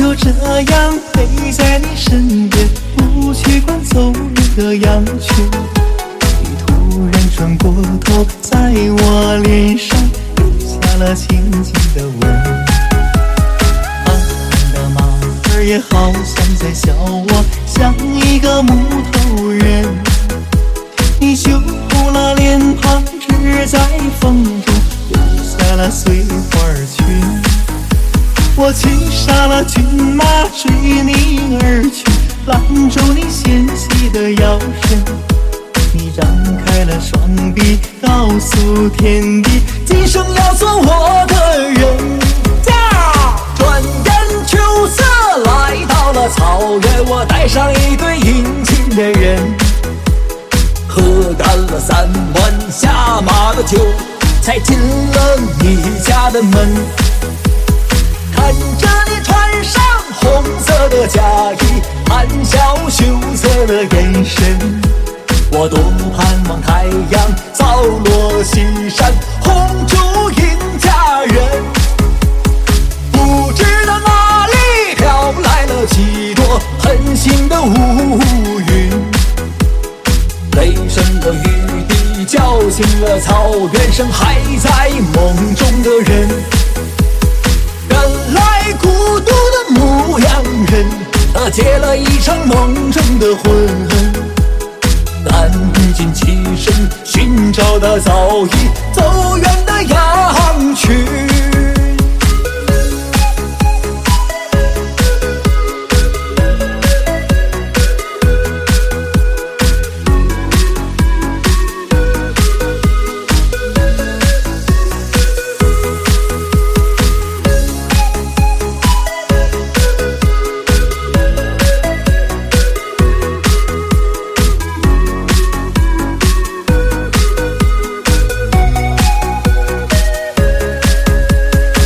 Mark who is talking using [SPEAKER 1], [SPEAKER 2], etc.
[SPEAKER 1] 就这样陪在你身边，不去管走人的羊群。你突然转过头，在我脸上留下了轻轻的吻。胖胖的马儿也好像在笑我，像一个木头人。你修了脸庞，只在风中留下了碎花裙。我骑上了骏马，追你而去，拦住你纤细的腰身。你张开了双臂，告诉天地，今生要做我的人。转眼秋色来到了草原，我带上一对殷勤的人，喝干了3碗下马的酒，才进了你家的门。看着你穿上红色的嫁衣，含笑羞涩的眼神，我多盼望太阳早落西山，红烛迎佳人。不知道哪里飘来了几朵狠心的乌云，雷声和雨滴叫醒了草原上还在梦中的人。原来孤独的牧羊人，他结了一场梦中的婚，赶紧起身寻找他早已走